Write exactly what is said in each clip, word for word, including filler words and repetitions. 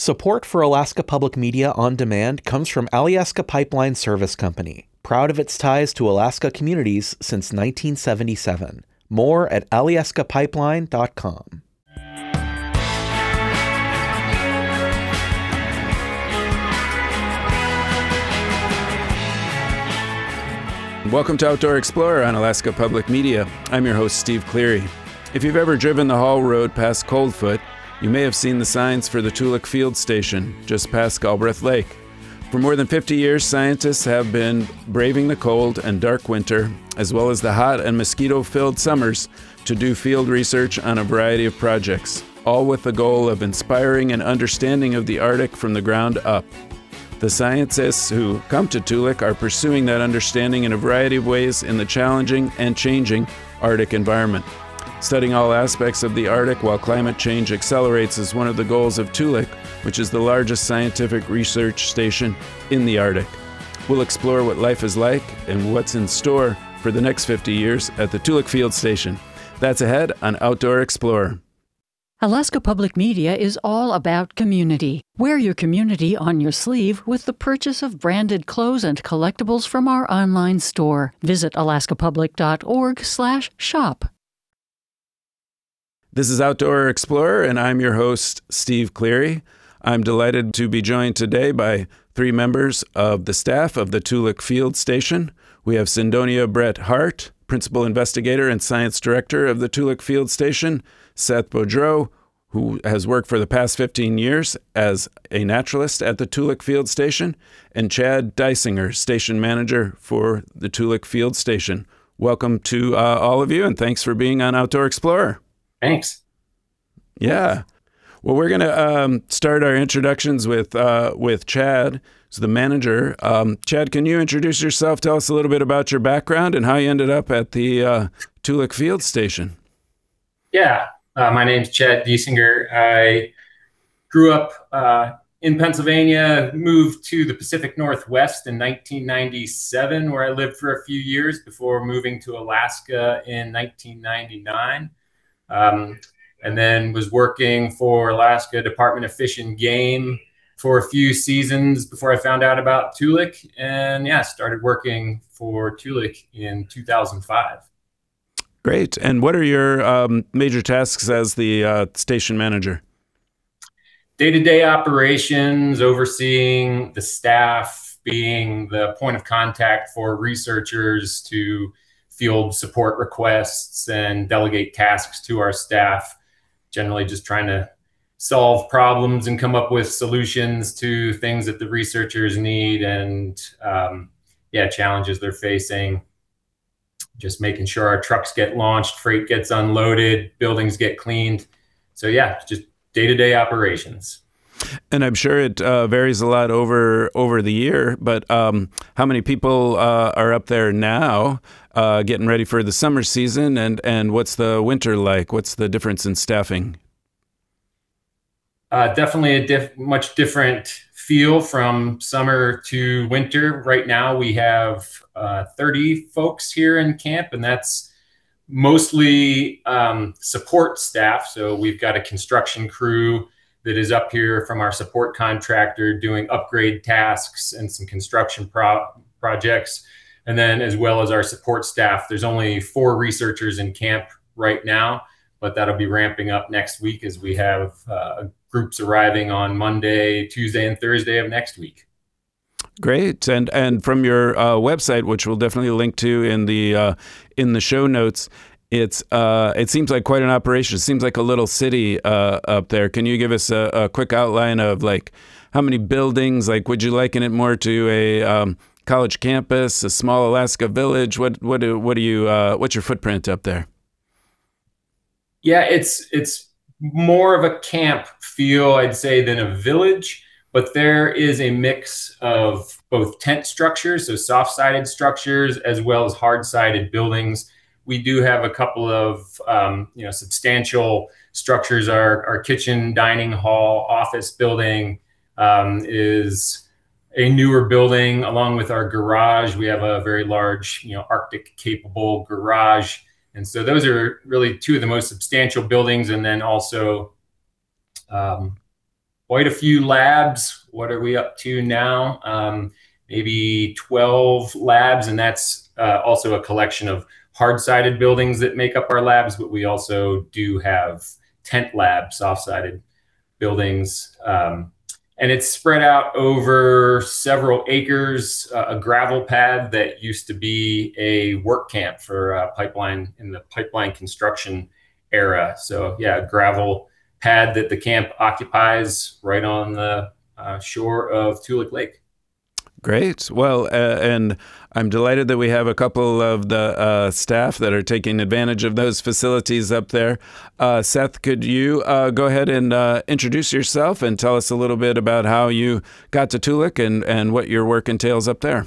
Support for Alaska Public Media on Demand comes from Alyeska Pipeline Service Company, proud of its ties to Alaska communities since nineteen seventy-seven. More at alyeska pipeline dot com. Welcome to Outdoor Explorer on Alaska Public Media. I'm your host, Steve Cleary. If you've ever driven the Hall Road past Coldfoot, you may have seen the signs for the Toolik Field Station, just past Galbraith Lake. For more than fifty years, scientists have been braving the cold and dark winter, as well as the hot and mosquito-filled summers, to do field research on a variety of projects, all with the goal of inspiring an understanding of the Arctic from the ground up. The scientists who come to Toolik are pursuing that understanding in a variety of ways in the challenging and changing Arctic environment. Studying all aspects of the Arctic while climate change accelerates is one of the goals of Toolik, which is the largest scientific research station in the Arctic. We'll explore what life is like and what's in store for the next fifty years at the Toolik Field Station. That's ahead on Outdoor Explorer. Alaska Public Media is all about community. Wear your community on your sleeve with the purchase of branded clothes and collectibles from our online store. Visit alaska public dot org slash shop. This is Outdoor Explorer, and I'm your host, Steve Cleary. I'm delighted to be joined today by three members of the staff of the Toolik Field Station. We have Cindonia Brett Hart, Principal Investigator and Science Director of the Toolik Field Station, Seth Boudreau, who has worked for the past fifteen years as a naturalist at the Toolik Field Station, and Chad Dysinger, Station Manager for the Toolik Field Station. Welcome to uh, all of you, and thanks for being on Outdoor Explorer. Thanks. Yeah. Well, we're going to um, start our introductions with uh, with Chad, who's the manager. Um, Chad, can you introduce yourself? Tell us a little bit about your background and how you ended up at the uh, Toolik Field Station. Yeah. Uh, my name's Chad Dysinger. I grew up uh, in Pennsylvania, moved to the Pacific Northwest in nineteen ninety-seven, where I lived for a few years before moving to Alaska in nineteen ninety-nine. Um, and then was working for Alaska Department of Fish and Game for a few seasons before I found out about Toolik. And yeah, started working for Toolik in two thousand five. Great. And what are your um, major tasks as the uh, station manager? Day-to-day operations, overseeing the staff, being the point of contact for researchers to field support requests and delegate tasks to our staff, generally just trying to solve problems and come up with solutions to things that the researchers need and um, yeah, challenges they're facing. Just making sure our trucks get launched, freight gets unloaded, buildings get cleaned. So yeah, just day-to-day operations. And I'm sure it uh, varies a lot over over the year, but um, how many people uh, are up there now uh, getting ready for the summer season, and, and what's the winter like? What's the difference in staffing? Uh, definitely a diff- much different feel from summer to winter. Right now we have uh, thirty folks here in camp, and that's mostly um, support staff. So we've got a construction crew that is up here from our support contractor doing upgrade tasks and some construction pro- projects. And then as well as our support staff, there's only four researchers in camp right now, but that'll be ramping up next week as we have uh, groups arriving on Monday, Tuesday, and Thursday of next week. Great. And and from your uh, website, which we'll definitely link to in the uh, in the show notes, It's uh, it seems like quite an operation. It seems like a little city uh, up there. Can you give us a, a quick outline of like how many buildings? Like, would you liken it more to a um, college campus, a small Alaska village? What what do what do you uh, what's your footprint up there? Yeah, it's it's more of a camp feel, I'd say, than a village. But there is a mix of both tent structures, so soft-sided structures, as well as hard-sided buildings. We do have a couple of um, you know substantial structures. Our, our kitchen, dining hall, office building um, is a newer building, along with our garage. We have a very large, you know, Arctic capable garage. And so those are really two of the most substantial buildings. And then also um, quite a few labs. What are we up to now? Um, maybe twelve labs, and that's uh, also a collection of hard-sided buildings that make up our labs, but we also do have tent labs, soft-sided buildings. Um, and it's spread out over several acres, uh, a gravel pad that used to be a work camp for uh, pipeline in the pipeline construction era. So yeah, gravel pad that the camp occupies right on the uh, shore of Toolik Lake. Great. Well, uh, and I'm delighted that we have a couple of the uh, staff that are taking advantage of those facilities up there. Uh, Seth, could you uh, go ahead and uh, introduce yourself and tell us a little bit about how you got to Toolik and, and what your work entails up there?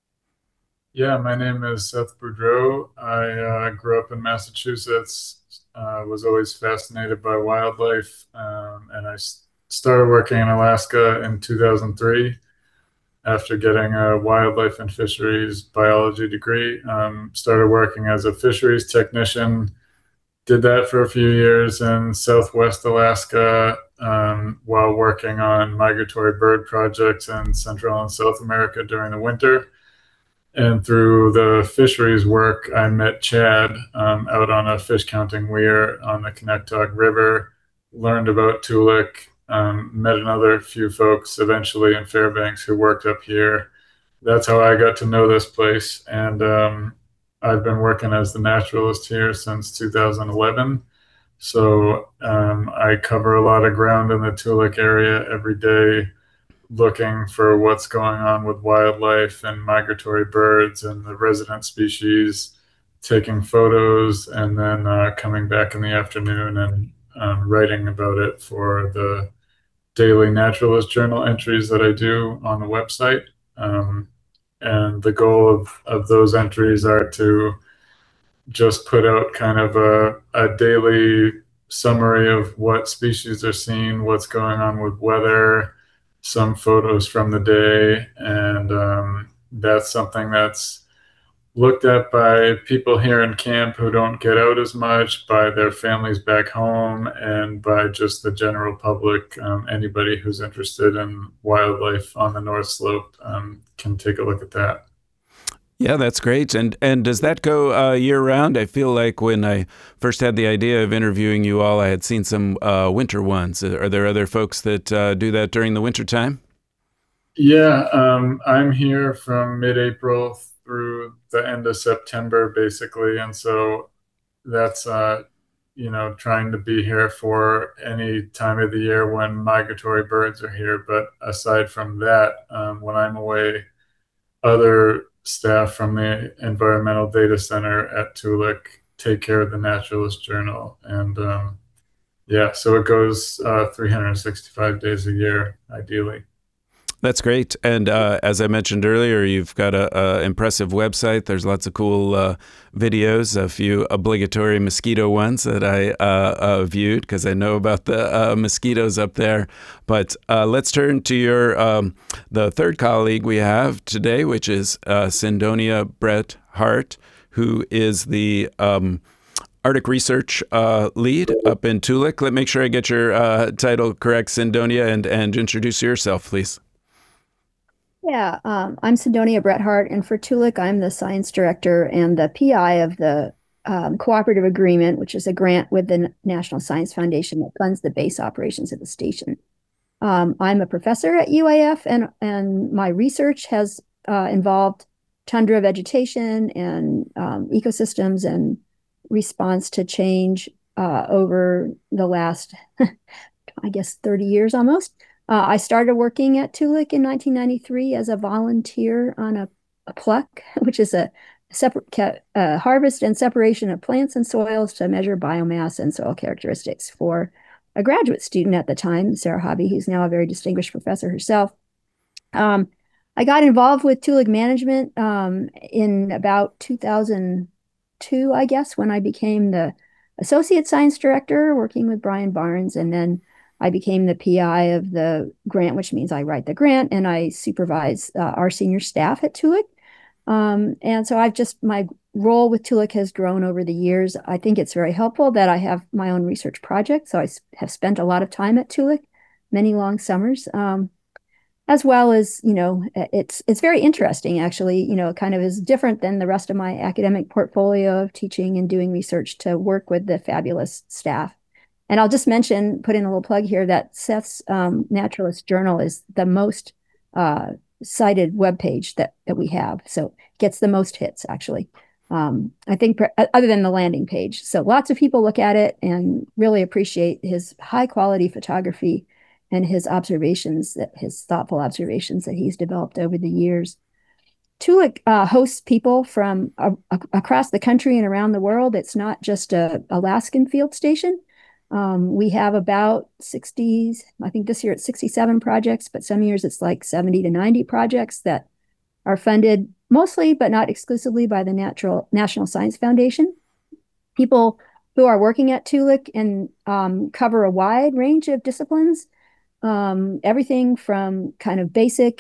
Yeah, my name is Seth Boudreau. I uh, grew up in Massachusetts, uh, was always fascinated by wildlife, um, and I s- started working in Alaska in two thousand three. After getting a wildlife and fisheries biology degree. Um, started working as a fisheries technician, did that for a few years in Southwest Alaska um, while working on migratory bird projects in Central and South America during the winter. And through the fisheries work, I met Chad um, out on a fish counting weir on the Connecticut River, learned about Toolik, um, met another few folks eventually in Fairbanks who worked up here. That's how I got to know this place. And um, I've been working as the naturalist here since two thousand eleven. So um, I cover a lot of ground in the Toolik area every day, looking for what's going on with wildlife and migratory birds and the resident species, taking photos, and then uh, coming back in the afternoon and um, writing about it for the daily naturalist journal entries that I do on the website. Um, and the goal of, of those entries are to just put out kind of a, a daily summary of what species are seen, what's going on with weather, some photos from the day. And um, that's something that's looked at by people here in camp who don't get out as much, by their families back home, and by just the general public. Um, anybody who's interested in wildlife on the North Slope um, can take a look at that. Yeah, that's great. And and does that go uh, year round? I feel like when I first had the idea of interviewing you all, I had seen some uh, winter ones. Are there other folks that uh, do that during the winter time? Yeah, um, I'm here from mid-April through the end of September, basically. And so that's, uh, you know, trying to be here for any time of the year when migratory birds are here. But aside from that, um, when I'm away, other staff from the Environmental Data Center at Toolik take care of the Naturalist Journal. And um, yeah, so it goes uh, three hundred sixty-five days a year, ideally. That's great. And uh, as I mentioned earlier, you've got a, a impressive website. There's lots of cool uh, videos, a few obligatory mosquito ones that I uh, uh, viewed because I know about the uh, mosquitoes up there. But uh, let's turn to your um, the third colleague we have today, which is uh, Cydonia Brett Hart, who is the um, Arctic Research uh, Lead up in Toolik. Let me make sure I get your uh, title correct, Cydonia, and, and introduce yourself, please. Yeah, um, I'm Cydonia Brett Hart, and for Toolik, I'm the science director and the P I of the um, cooperative agreement, which is a grant with the National Science Foundation that funds the base operations of the station. Um, I'm a professor at U A F, and, and my research has uh, involved tundra vegetation and um, ecosystems and response to change uh, over the last, I guess, thirty years almost. Uh, I started working at Toolik in nineteen ninety-three as a volunteer on a, a pluck, which is a separate uh, harvest and separation of plants and soils to measure biomass and soil characteristics for a graduate student at the time, Sarah Hobby, who's now a very distinguished professor herself. Um, I got involved with Toolik management um, in about two thousand two, I guess, when I became the associate science director working with Brian Barnes, and then I became the P I of the grant, which means I write the grant and I supervise uh, our senior staff at Toolik. Um, and so I've just, my role with Toolik has grown over the years. I think it's very helpful that I have my own research project. So I have spent a lot of time at Toolik many long summers. Um, as well as, you know, it's it's very interesting, actually. You know, it kind of is different than the rest of my academic portfolio of teaching and doing research to work with the fabulous staff. And I'll just mention, put in a little plug here, that Seth's um, Naturalist Journal is the most uh, cited webpage that, that we have. So it gets the most hits, actually. Um, I think, other than the landing page. So lots of people look at it and really appreciate his high quality photography and his observations, that his thoughtful observations that he's developed over the years. Toolik uh, hosts people from uh, across the country and around the world. It's not just a Alaskan field station. Um, we have about sixty, I think this year it's sixty-seven projects, but some years it's like seventy to ninety projects that are funded mostly, but not exclusively, by the Natural National Science Foundation. People who are working at Toolik and um, cover a wide range of disciplines, um, everything from kind of basic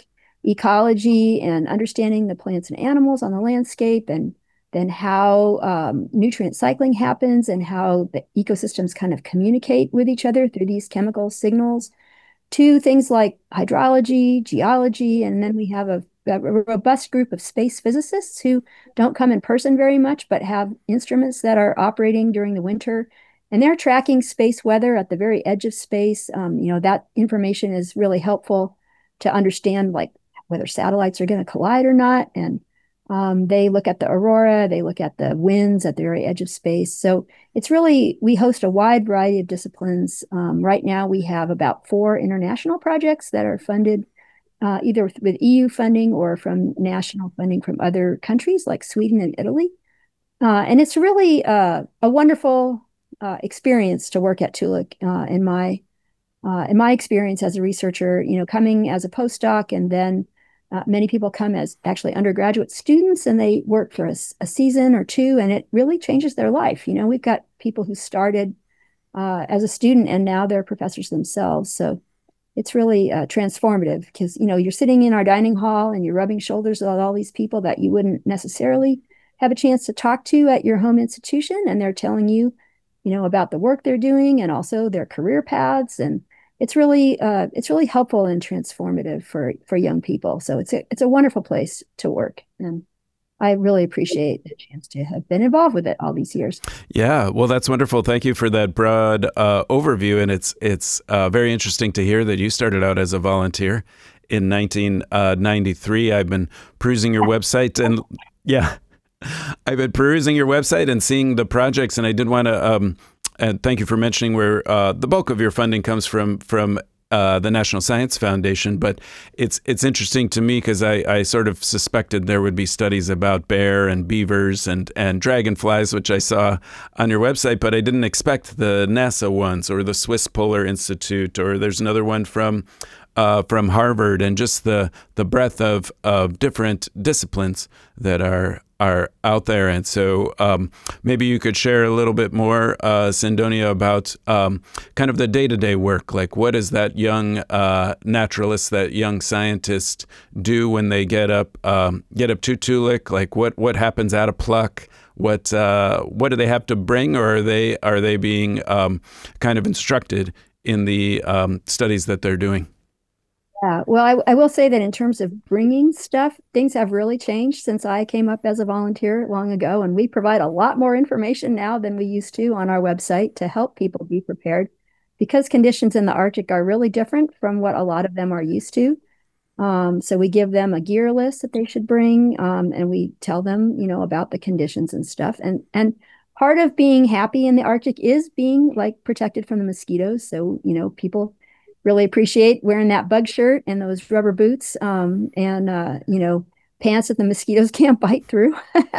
ecology and understanding the plants and animals on the landscape, and then how um, nutrient cycling happens and how the ecosystems kind of communicate with each other through these chemical signals, to things like hydrology, geology, and then we have a, a robust group of space physicists who don't come in person very much, but have instruments that are operating during the winter, and they're tracking space weather at the very edge of space. Um, you know, that information is really helpful to understand, like, whether satellites are going to collide or not, and Um, they look at the aurora, they look at the winds at the very edge of space. So it's really, we host a wide variety of disciplines. Um, right now, we have about four international projects that are funded uh, either with, with E U funding or from national funding from other countries like Sweden and Italy. Uh, and it's really uh, a wonderful uh, experience to work at Toolik. Uh, in my uh, in my experience as a researcher, you know, coming as a postdoc, and then Uh, many people come as actually undergraduate students, and they work for a, a season or two, and it really changes their life. You know, we've got people who started uh, as a student and now they're professors themselves. So it's really uh, transformative, because, you know, you're sitting in our dining hall and you're rubbing shoulders with all these people that you wouldn't necessarily have a chance to talk to at your home institution. And they're telling you, you know, about the work they're doing and also their career paths. And it's really uh, it's really helpful and transformative for for young people. So it's a it's a wonderful place to work, and I really appreciate the chance to have been involved with it all these years. Yeah, well, that's wonderful. Thank you for that broad uh, overview, and it's it's uh, very interesting to hear that you started out as a volunteer in nineteen ninety-three. I've been perusing your website, and yeah, I've been perusing your website and seeing the projects, and I did want to. Um, And thank you for mentioning where uh, the bulk of your funding comes from from uh, the National Science Foundation. But it's it's interesting to me because I, I sort of suspected there would be studies about bear and beavers and, and dragonflies, which I saw on your website, but I didn't expect the NASA ones or the Swiss Polar Institute, or there's another one from uh, from Harvard, and just the the breadth of, of different disciplines that are are out there. And so um, maybe you could share a little bit more, uh, Sindonia, about um, kind of the day-to-day work. Like, what does that young uh, naturalist, that young scientist do when they get up um, get up to Toolik? Like, what what happens at a pluck? What uh, what do they have to bring, or are they are they being um, kind of instructed in the um, studies that they're doing? Yeah, well, I, I will say that in terms of bringing stuff, things have really changed since I came up as a volunteer long ago, and we provide a lot more information now than we used to on our website to help people be prepared, because conditions in the Arctic are really different from what a lot of them are used to. Um, so we give them a gear list that they should bring, um, and we tell them, you know, about the conditions and stuff. And and part of being happy in the Arctic is being, like, protected from the mosquitoes. So, you know, people really appreciate wearing that bug shirt and those rubber boots, um, and, uh, you know, pants that the mosquitoes can't bite through,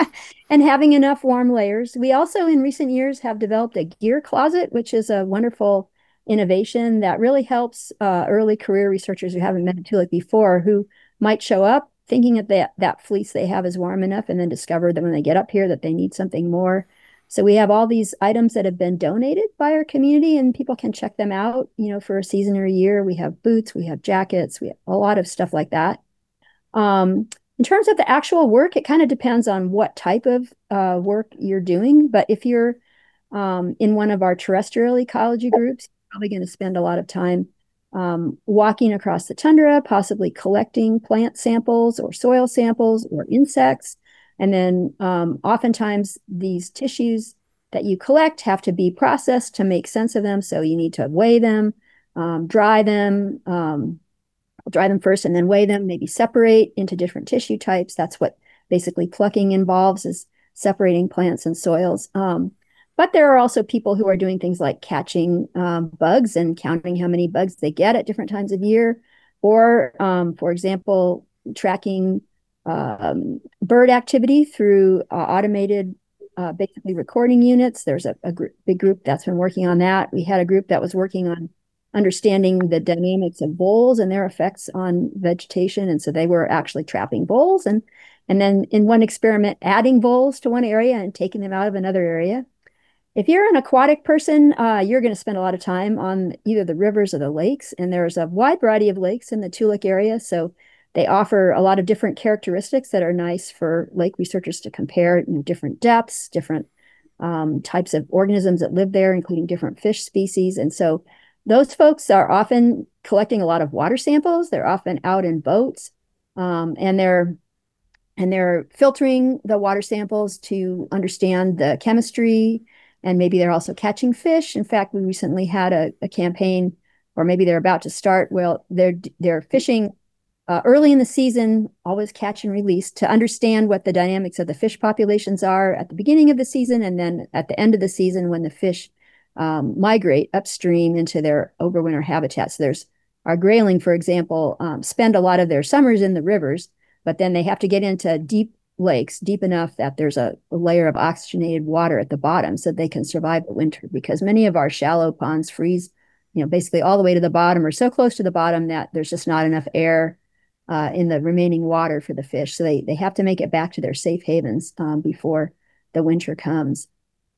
and having enough warm layers. We also, in recent years, have developed a gear closet, which is a wonderful innovation that really helps uh, early career researchers who haven't been to Toolik before, who might show up thinking that they, that fleece they have is warm enough, and then discover that when they get up here that they need something more. So we have all these items that have been donated by our community, and people can check them out, you know, for a season or a year. We have boots, we have jackets, we have a lot of stuff like that. Um, in terms of the actual work, it kind of depends on what type of uh, work you're doing. But if you're um, in one of our terrestrial ecology groups, you're probably going to spend a lot of time um, walking across the tundra, possibly collecting plant samples or soil samples or insects. And then um, oftentimes these tissues that you collect have to be processed to make sense of them. So you need to weigh them, um, dry them, um, dry them first and then weigh them, maybe separate into different tissue types. That's what basically plucking involves, is separating plants and soils. Um, but there are also people who are doing things like catching um, bugs and counting how many bugs they get at different times of year. Or, um, for example, tracking um, bird activity through uh, automated uh, basically recording units. There's a, a gr- big group that's been working on that. We had a group that was working on understanding the dynamics of voles and their effects on vegetation. And so they were actually trapping voles and, and then in one experiment, adding voles to one area and taking them out of another area. If you're an aquatic person, uh, you're going to spend a lot of time on either the rivers or the lakes. And there's a wide variety of lakes in the Tooele area. So they offer a lot of different characteristics that are nice for lake researchers to compare, you know, different depths, different um, types of organisms that live there, including different fish species. And so those folks are often collecting a lot of water samples. They're often out in boats, um, and they're and they're filtering the water samples to understand the chemistry, and maybe they're also catching fish. In fact, we recently had a, a campaign, or maybe they're about to start. Well, they're they're fishing uh, early in the season, always catch and release, to understand what the dynamics of the fish populations are at the beginning of the season, and then at the end of the season when the fish Um, migrate upstream into their overwinter habitats. So there's our grayling, for example, um, spend a lot of their summers in the rivers, but then they have to get into deep lakes, deep enough that there's a, a layer of oxygenated water at the bottom so they can survive the winter, because many of our shallow ponds freeze, you know, basically all the way to the bottom or so close to the bottom that there's just not enough air uh, in the remaining water for the fish. So they, they have to make it back to their safe havens um, before the winter comes.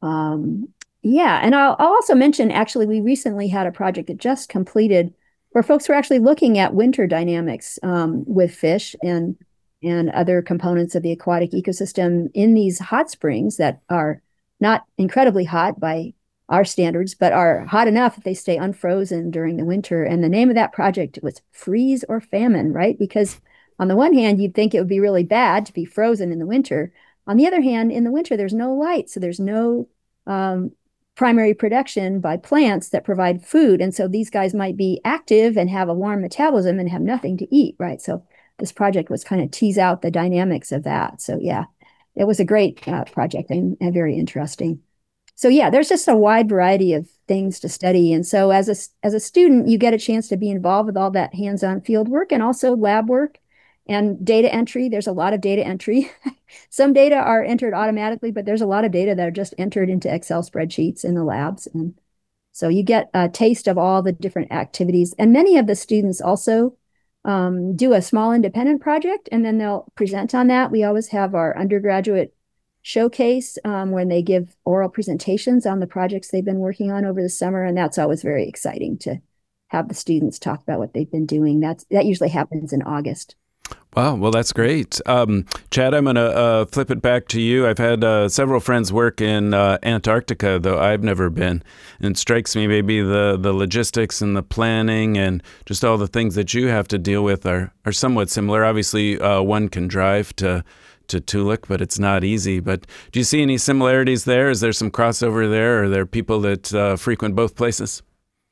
Um, Yeah, and I'll, I'll also mention, actually, we recently had a project that just completed where folks were actually looking at winter dynamics um, with fish and and other components of the aquatic ecosystem in these hot springs that are not incredibly hot by our standards, but are hot enough that they stay unfrozen during the winter. And the name of that project was Freeze or Famine, right? Because on the one hand, you'd think it would be really bad to be frozen in the winter. On the other hand, in the winter, there's no light, so there's no um, primary production by plants that provide food. And so these guys might be active and have a warm metabolism and have nothing to eat, right? So this project was kind of tease out the dynamics of that. So yeah, it was a great uh, project and, and very interesting. So yeah, there's just a wide variety of things to study. And so as a, as a student, you get a chance to be involved with all that hands-on field work and also lab work and data entry. There's a lot of data entry. Some data are entered automatically, but there's a lot of data that are just entered into Excel spreadsheets in the labs. And so you get a taste of all the different activities. And many of the students also um, do a small independent project, and then they'll present on that. We always have our undergraduate showcase um, when they give oral presentations on the projects they've been working on over the summer. And that's always very exciting to have the students talk about what they've been doing. That's, that usually happens in August. Wow, well, that's great. Um, Chad, I'm going to uh, flip it back to you. I've had uh, several friends work in uh, Antarctica, though I've never been. And it strikes me maybe the, the logistics and the planning and just all the things that you have to deal with are, are somewhat similar. Obviously, uh, one can drive to, to Tooele, but it's not easy. But do you see any similarities there? Is there some crossover there? Or are there people that uh, frequent both places?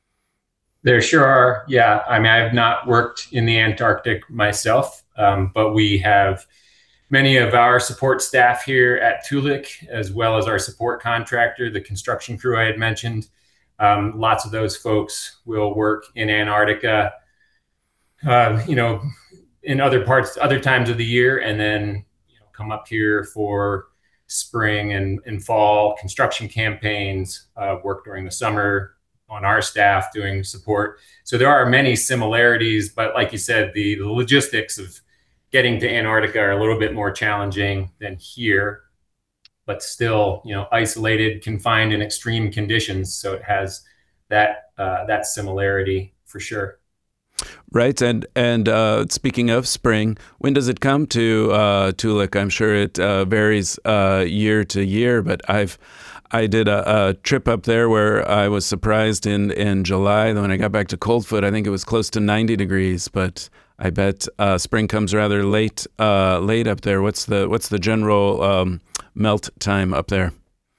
There sure are. Yeah. I mean, I've not worked in the Antarctic myself, um, but we have many of our support staff here at Tooele, as well as our support contractor, the construction crew I had mentioned. Um, lots of those folks will work in Antarctica, uh, you know, in other parts, other times of the year, and then you know, come up here for spring and, and fall construction campaigns, uh, work during the summer on our staff doing support. So there are many similarities, but like you said, the, the logistics of getting to Antarctica are a little bit more challenging than here, but still, you know, isolated, confined in extreme conditions. So it has that, uh, that similarity for sure. Right. And and uh, speaking of spring, when does it come to uh, Tooele? I'm sure it uh, varies uh, year to year, but I've I did a, a trip up there where I was surprised in, in July. When I got back to Coldfoot, I think it was close to ninety degrees, but I bet uh, spring comes rather late uh, late up there. What's the what's the general um, melt time up there?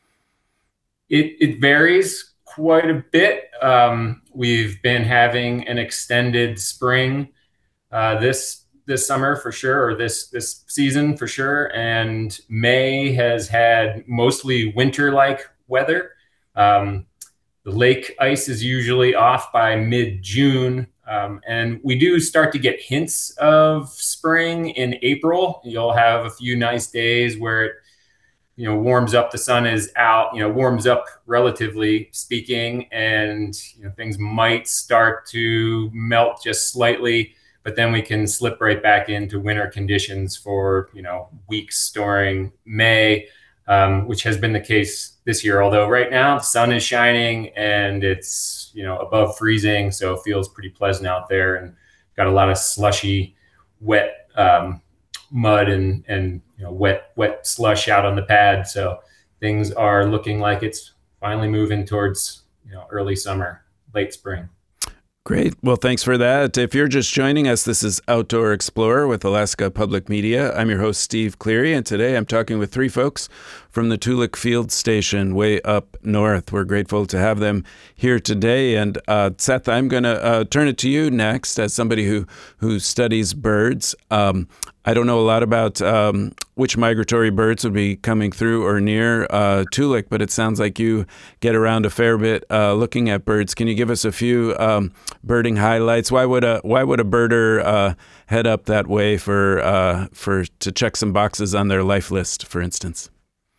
It, it varies quite a bit. Um, we've been having an extended spring uh, this this summer for sure, or this this season for sure. And May has had mostly winter-like weather. Um, the lake ice is usually off by mid-June. Um, and we do start to get hints of spring in April. You'll have a few nice days where it, you know, warms up, the sun is out, you know, warms up relatively speaking, and, you know, things might start to melt just slightly, but then we can slip right back into winter conditions for, you know, weeks during May, um, which has been the case this year. Although right now the sun is shining and it's, you know, above freezing, so it feels pretty pleasant out there, and got a lot of slushy, wet um, mud and and you know wet wet slush out on the pad. So things are looking like it's finally moving towards, you know, early summer, late spring. Great. Well, thanks for that. If you're just joining us, this is Outdoor Explorer with Alaska Public Media. I'm your host, Steve Cleary, and today I'm talking with three folks from the Toolik Field Station way up north. We're grateful to have them here today. And uh, Seth, I'm going to uh, turn it to you next as somebody who, who studies birds. Um, I don't know a lot about um, which migratory birds would be coming through or near uh, Toolik, but it sounds like you get around a fair bit uh, looking at birds. Can you give us a few um, birding highlights? Why would a why would a birder uh, head up that way for uh, for to check some boxes on their life list, for instance?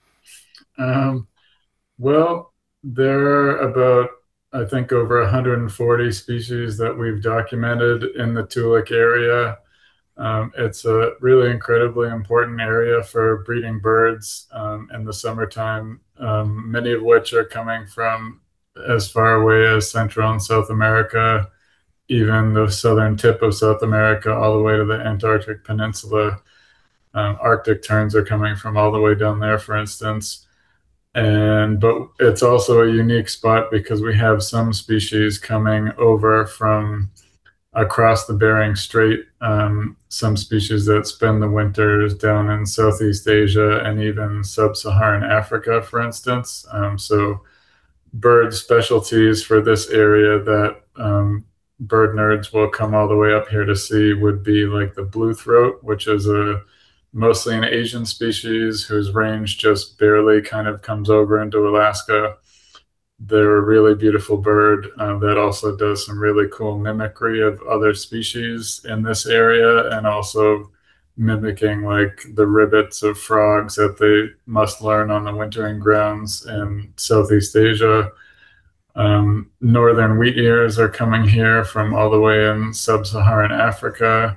Um, well, there are about, I think, over one hundred forty species that we've documented in the Toolik area. Um, it's a really incredibly important area for breeding birds um, in the summertime, um, many of which are coming from as far away as Central and South America, even the southern tip of South America, all the way to the Antarctic Peninsula. Um, Arctic terns are coming from all the way down there, for instance. And but it's also a unique spot because we have some species coming over from across the Bering Strait, um, some species that spend the winters down in Southeast Asia and even sub-Saharan Africa, for instance. Um, so bird specialties for this area that um, bird nerds will come all the way up here to see would be like the blue throat, which is a mostly an Asian species whose range just barely kind of comes over into Alaska. They're a really beautiful bird uh, that also does some really cool mimicry of other species in this area, and also mimicking like the ribbits of frogs that they must learn on the wintering grounds in Southeast Asia. Um, northern wheat ears are coming here from all the way in sub-Saharan Africa.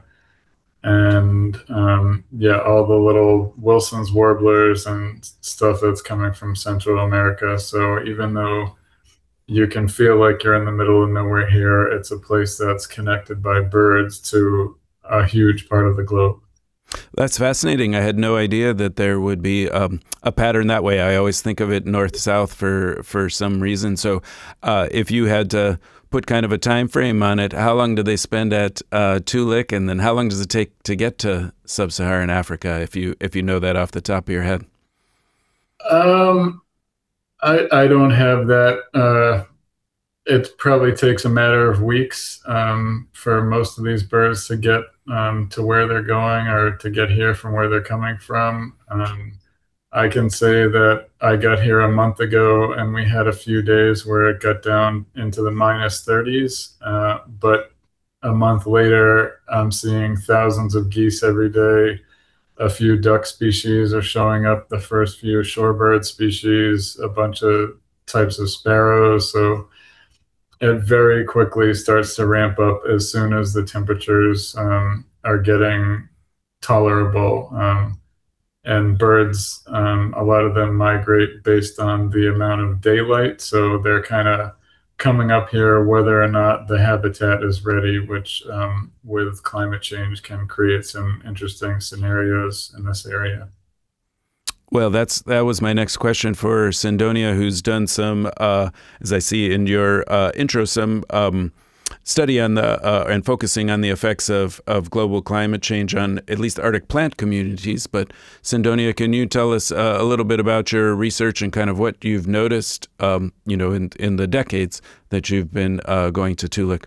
And um, yeah, all the little Wilson's warblers and stuff that's coming from Central America. So even though you can feel like you're in the middle of nowhere here, it's a place that's connected by birds to a huge part of the globe. That's fascinating. I had no idea that there would be um, a pattern that way. I always think of it north-south for, for some reason. So uh, if you had to put kind of a time frame on it, how long do they spend at uh, Toolik, and then how long does it take to get to sub-Saharan Africa, if you if you know that off the top of your head? Um, I, I don't have that. Uh, it probably takes a matter of weeks um, for most of these birds to get um, to where they're going, or to get here from where they're coming from. Um, I can say that I got here a month ago and we had a few days where it got down into the minus thirties. Uh, but a month later, I'm seeing thousands of geese every day. A few duck species are showing up, the first few shorebird species, a bunch of types of sparrows. So it very quickly starts to ramp up as soon as the temperatures um, are getting tolerable. Um, And birds, um, a lot of them migrate based on the amount of daylight. So they're kind of coming up here whether or not the habitat is ready, which um, with climate change can create some interesting scenarios in this area. Well, that's that was my next question for Cydonia, who's done some, uh, as I see in your uh, intro, some um, study on the uh, and focusing on the effects of, of global climate change on at least Arctic plant communities. But Cydonia, can you tell us uh, a little bit about your research and kind of what you've noticed, um, you know, in in the decades that you've been uh, going to Toolik?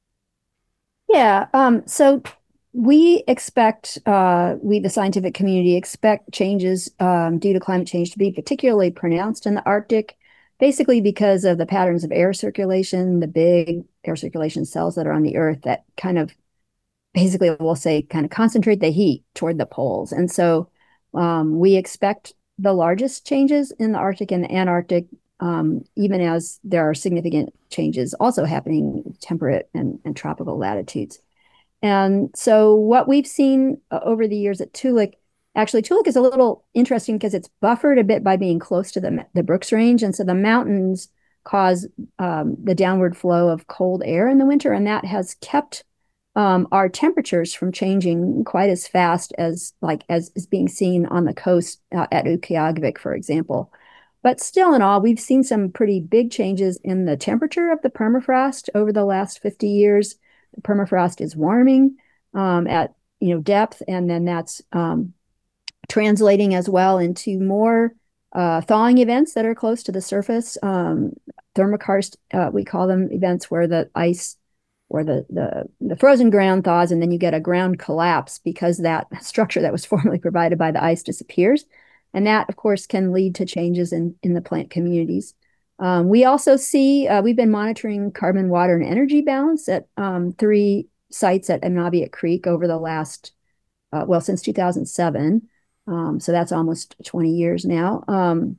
Yeah. Um, so we expect, uh, we, the scientific community, expect changes um, due to climate change to be particularly pronounced in the Arctic, basically because of the patterns of air circulation, the big air circulation cells that are on the Earth that kind of basically, we'll say, kind of concentrate the heat toward the poles. And so um, we expect the largest changes in the Arctic and the Antarctic, um, even as there are significant changes also happening in temperate and, and tropical latitudes. And so what we've seen uh, over the years at Toolik, actually Toolik is a little interesting because it's buffered a bit by being close to the, the Brooks Range. And so the mountains cause um, the downward flow of cold air in the winter, and that has kept um, our temperatures from changing quite as fast as like as is being seen on the coast uh, at Utqiagvik, for example. But still in all, we've seen some pretty big changes in the temperature of the permafrost over the last fifty years. The permafrost is warming um, at you know depth, and then that's um, translating as well into more uh, thawing events that are close to the surface. Um, thermokarst, uh, we call them, events where the ice or the, the, the frozen ground thaws, and then you get a ground collapse because that structure that was formerly provided by the ice disappears. And that, of course, can lead to changes in, in the plant communities. Um, we also see, uh, we've been monitoring carbon, water, and energy balance at um, three sites at Emnaviet Creek over the last, uh, well, since two thousand seven. Um, so that's almost twenty years now. Um,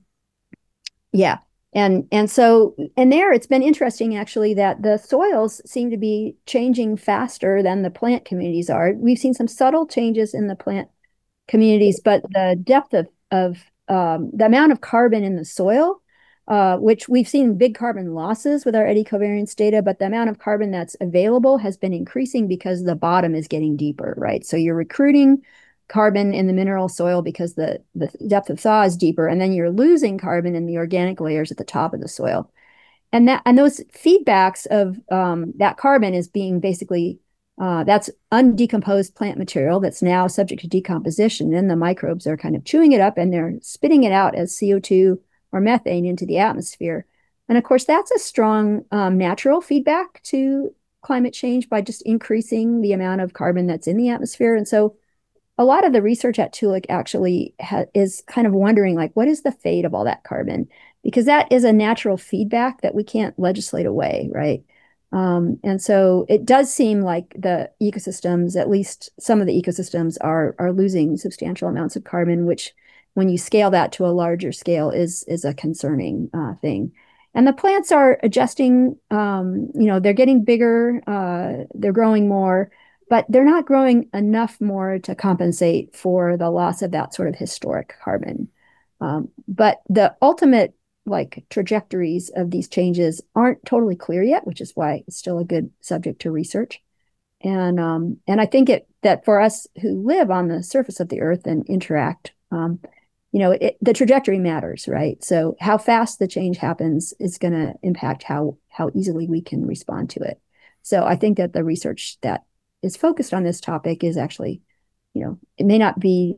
yeah. And, and so, and there it's been interesting actually that the soils seem to be changing faster than the plant communities are. We've seen some subtle changes in the plant communities, but the depth of, of um, the amount of carbon in the soil, uh, which we've seen big carbon losses with our eddy covariance data, but the amount of carbon that's available has been increasing because the bottom is getting deeper, right? So you're recruiting carbon in the mineral soil because the, the depth of thaw is deeper, and then you're losing carbon in the organic layers at the top of the soil. And that and those feedbacks of um, that carbon is being basically, uh, that's undecomposed plant material that's now subject to decomposition, and the microbes are kind of chewing it up and they're spitting it out as C O two or methane into the atmosphere. And of course, that's a strong um, natural feedback to climate change by just increasing the amount of carbon that's in the atmosphere. And so a lot of the research at Toolik actually ha- is kind of wondering, like, what is the fate of all that carbon? Because that is a natural feedback that we can't legislate away, right? Um, and so it does seem like the ecosystems, at least some of the ecosystems, are are losing substantial amounts of carbon, which, when you scale that to a larger scale, is is a concerning uh, thing. And the plants are adjusting. Um, you know, they're getting bigger. Uh, they're growing more. But they're not growing enough more to compensate for the loss of that sort of historic carbon. Um, but the ultimate like trajectories of these changes aren't totally clear yet, which is why it's still a good subject to research. And um, and I think it that for us who live on the surface of the Earth and interact, um, you know, it, the trajectory matters, right? So how fast the change happens is going to impact how how easily we can respond to it. So I think that the research that is focused on this topic is actually, you know, it may not be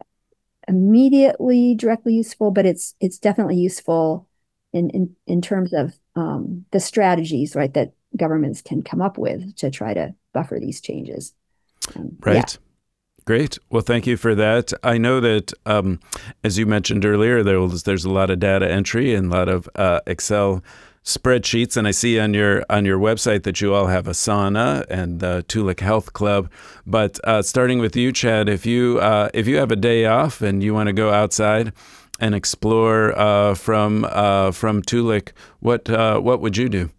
immediately directly useful, but it's it's definitely useful in in, in terms of um, the strategies, right, that governments can come up with to try to buffer these changes. Um, right. Yeah. Great. Well, thank you for that. I know that, um, as you mentioned earlier, there was, there's a lot of data entry and a lot of uh, Excel spreadsheets, and I see on your on your website that you all have a sauna and the Toolik Health Club. But uh, starting with you, Chad, if you uh, if you have a day off and you want to go outside and explore uh, from uh, from Toolik, what uh, what would you do?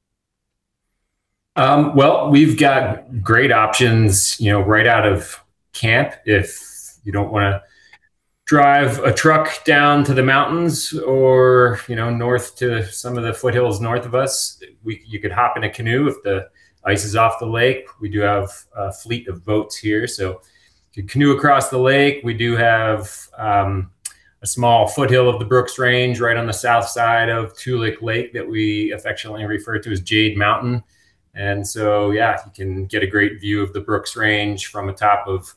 Um, well, we've got great options, you know, right out of camp. If you don't want to drive a truck down to the mountains or, you know, north to some of the foothills north of us, we you could hop in a canoe if the ice is off the lake. We do have a fleet of boats here, so you can canoe across the lake. We do have um, a small foothill of the Brooks Range right on the south side of Toolik Lake that we affectionately refer to as Jade Mountain. And so, yeah, you can get a great view of the Brooks Range from atop of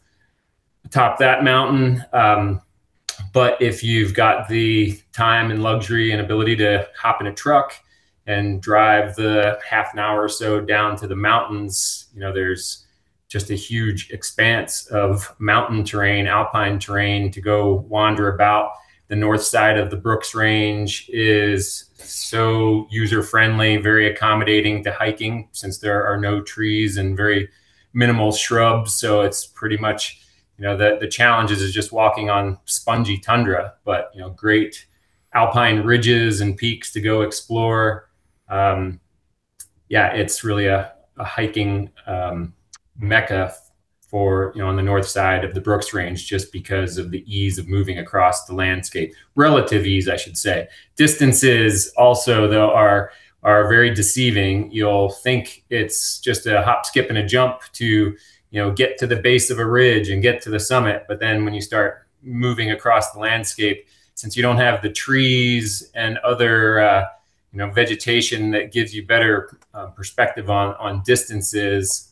atop that mountain. Um, but if you've got the time and luxury and ability to hop in a truck and drive the half an hour or so down to the mountains, you know, there's just a huge expanse of mountain terrain, alpine terrain to go wander about. The north side of the Brooks Range is so user-friendly, very accommodating to hiking since there are no trees and very minimal shrubs. So it's pretty much, you know, the, the challenges is just walking on spongy tundra, but, you know, great alpine ridges and peaks to go explore. Um, yeah, it's really a, a hiking um, mecca for, you know, on the north side of the Brooks Range, just because of the ease of moving across the landscape. Relative ease, I should say. Distances also, though, are are very deceiving. You'll think it's just a hop, skip, and a jump to, you know, get to the base of a ridge and get to the summit. But then when you start moving across the landscape, since you don't have the trees and other uh, you know, vegetation that gives you better uh, perspective on on distances,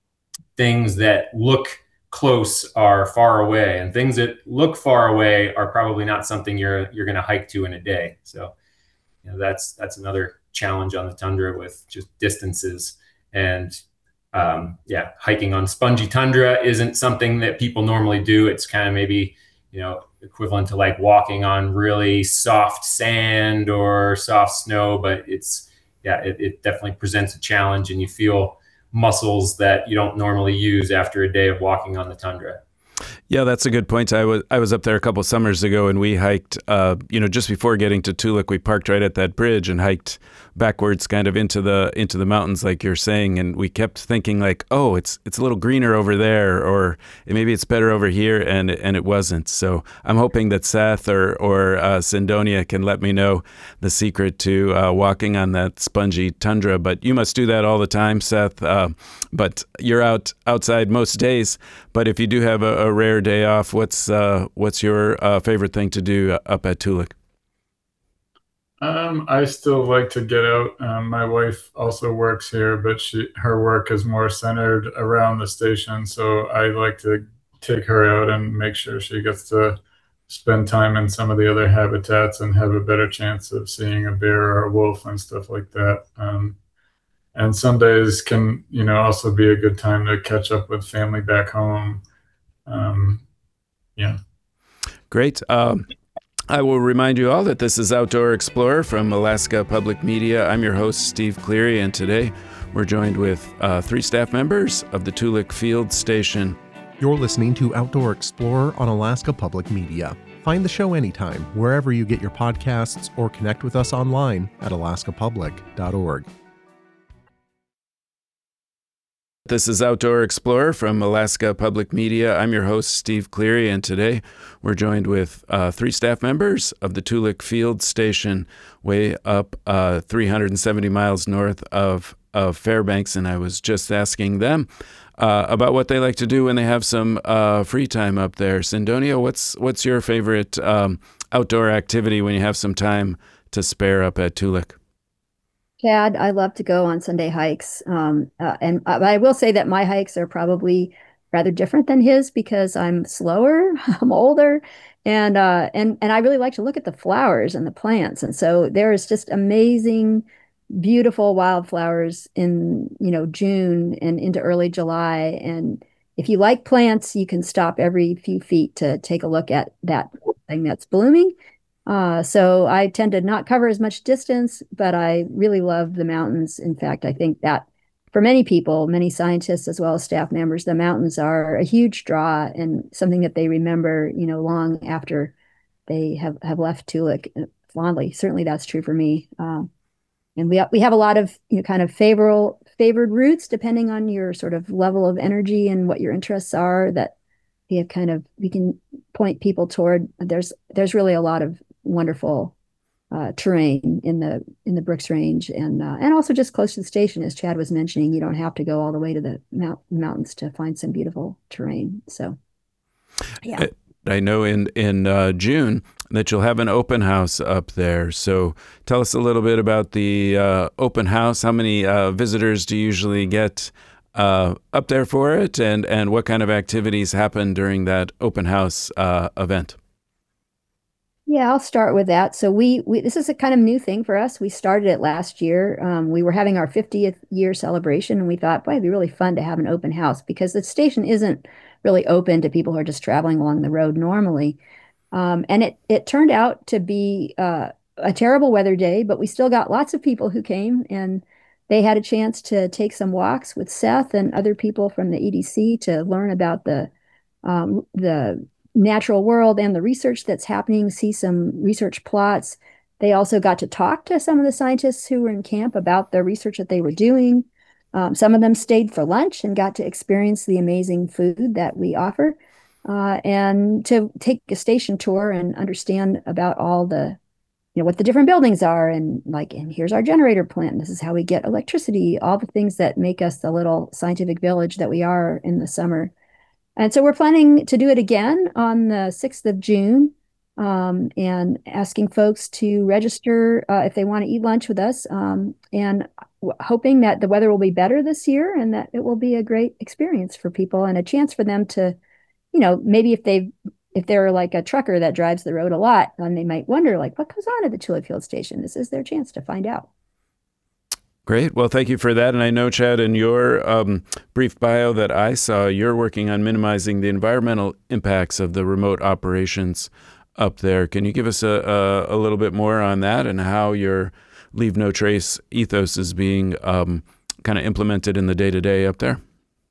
things that look close are far away, and things that look far away are probably not something you're you're going to hike to in a day. So, you know, that's that's another challenge on the tundra with just distances. And um, yeah, hiking on spongy tundra isn't something that people normally do. It's kind of maybe, you know, equivalent to like walking on really soft sand or soft snow, but it's, yeah, it, it definitely presents a challenge, and you feel muscles that you don't normally use after a day of walking on the tundra. Yeah, that's a good point. I was I was up there a couple summers ago, and we hiked, uh, you know, just before getting to Toolik, we parked right at that bridge and hiked backwards kind of into the into the mountains, like you're saying. And we kept thinking like, oh, it's it's a little greener over there, or maybe it's better over here, and and it wasn't. So I'm hoping that Seth or or uh, Cydonia can let me know the secret to uh, walking on that spongy tundra. But you must do that all the time, Seth. Uh, but you're out outside most days. But if you do have a, a rare day off, what's uh, what's your uh, favorite thing to do up at Toolik? Um, I still like to get out. Um, my wife also works here, but she her work is more centered around the station. So I like to take her out and make sure she gets to spend time in some of the other habitats and have a better chance of seeing a bear or a wolf and stuff like that. Um, and Sundays can, you know, also be a good time to catch up with family back home. Um, yeah. Great. Um, I will remind you all that this is Outdoor Explorer from Alaska Public Media. I'm your host, Steve Cleary, and today we're joined with uh, three staff members of the Toolik Field Station. You're listening to Outdoor Explorer on Alaska Public Media. Find the show anytime, wherever you get your podcasts, or connect with us online at alaska public dot org. This is Outdoor Explorer from Alaska Public Media. I'm your host, Steve Cleary, and today we're joined with uh, three staff members of the Toolik Field Station, way up uh, three hundred seventy miles north of, of Fairbanks, and I was just asking them uh, about what they like to do when they have some uh, free time up there. Cydonia, what's what's your favorite um, outdoor activity when you have some time to spare up at Toolik? Chad, I love to go on Sunday hikes. Um, uh, and uh, I will say that my hikes are probably rather different than his because I'm slower, I'm older, and uh, and and I really like to look at the flowers and the plants. And so there is just amazing, beautiful wildflowers in, you know, June and into early July. And if you like plants, you can stop every few feet to take a look at that thing that's blooming. Uh, so I tend to not cover as much distance, but I really love the mountains. In fact, I think that for many people, many scientists as well as staff members, the mountains are a huge draw and something that they remember, you know, long after they have, have left Toolik fondly. Certainly that's true for me. Um, and we, we have a lot of, you know, kind of favorable, favored routes depending on your sort of level of energy and what your interests are, that we have kind of, we can point people toward. There's, there's really a lot of wonderful uh, terrain in the in the Brooks Range, and uh, and also just close to the station, as Chad was mentioning. You don't have to go all the way to the mount, mountains to find some beautiful terrain. So, yeah. I know in in uh, June that you'll have an open house up there. So tell us a little bit about the uh, open house. How many uh, visitors do you usually get uh, up there for it, and, and what kind of activities happen during that open house uh, event? Yeah, I'll start with that. So we, we this is a kind of new thing for us. We started it last year. Um, we were having our fiftieth year celebration, and we thought, boy, it'd be really fun to have an open house because the station isn't really open to people who are just traveling along the road normally. Um, and it it turned out to be uh, a terrible weather day, but we still got lots of people who came, and they had a chance to take some walks with Seth and other people from the E D C to learn about the um, the natural world and the research that's happening, see some research plots. They also got to talk to some of the scientists who were in camp about the research that they were doing. Um, some of them stayed for lunch and got to experience the amazing food that we offer, uh, and to take a station tour and understand about all the, you know, what the different buildings are, and like, and here's our generator plant. This is how we get electricity, all the things that make us the little scientific village that we are in the summer. And so we're planning to do it again on the sixth of June, um, and asking folks to register uh, if they want to eat lunch with us, um, and w- hoping that the weather will be better this year and that it will be a great experience for people and a chance for them to, you know, maybe if they if they're like a trucker that drives the road a lot, then they might wonder, like, what goes on at the Tulip Field Station? This is their chance to find out. Great. Well, thank you for that. And I know, Chad, in your um, brief bio that I saw, you're working on minimizing the environmental impacts of the remote operations up there. Can you give us a, a, a little bit more on that and how your Leave No Trace ethos is being um, kind of implemented in the day-to-day up there?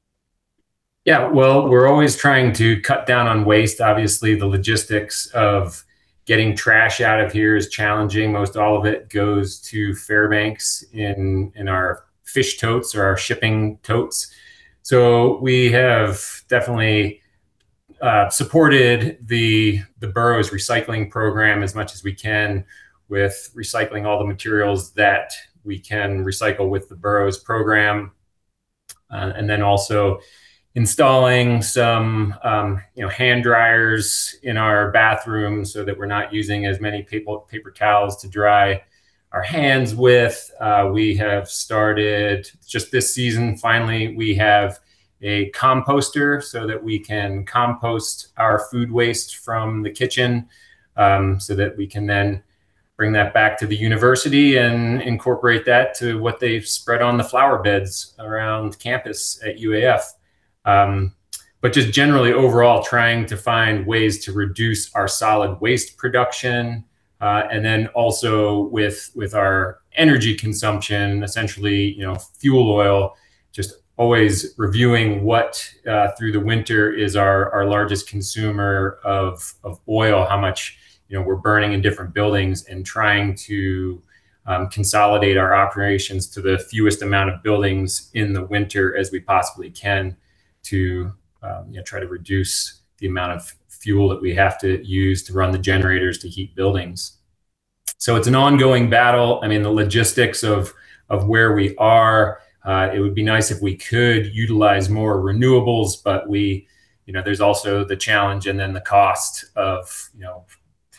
Yeah, well, we're always trying to cut down on waste. Obviously, the logistics of getting trash out of here is challenging. Most all of it goes to Fairbanks in, in our fish totes or our shipping totes. So we have definitely uh, supported the, the borough's recycling program as much as we can, with recycling all the materials that we can recycle with the borough's program. Uh, and then also installing some, um, you know, hand dryers in our bathroom so that we're not using as many paper, paper towels to dry our hands with. Uh, we have started just this season, finally, we have a composter so that we can compost our food waste from the kitchen, um, so that we can then bring that back to the university and incorporate that to what they've spread on the flower beds around campus at U A F. Um, but just generally overall trying to find ways to reduce our solid waste production, uh, and then also with with our energy consumption, essentially, you know, fuel oil, just always reviewing what uh, through the winter is our, our largest consumer of, of oil, how much, you know, we're burning in different buildings, and trying to um, consolidate our operations to the fewest amount of buildings in the winter as we possibly can, to um, you know, try to reduce the amount of fuel that we have to use to run the generators to heat buildings. So it's an ongoing battle. I mean, the logistics of of where we are, uh, it would be nice if we could utilize more renewables, but we, you know, there's also the challenge and then the cost of, you know,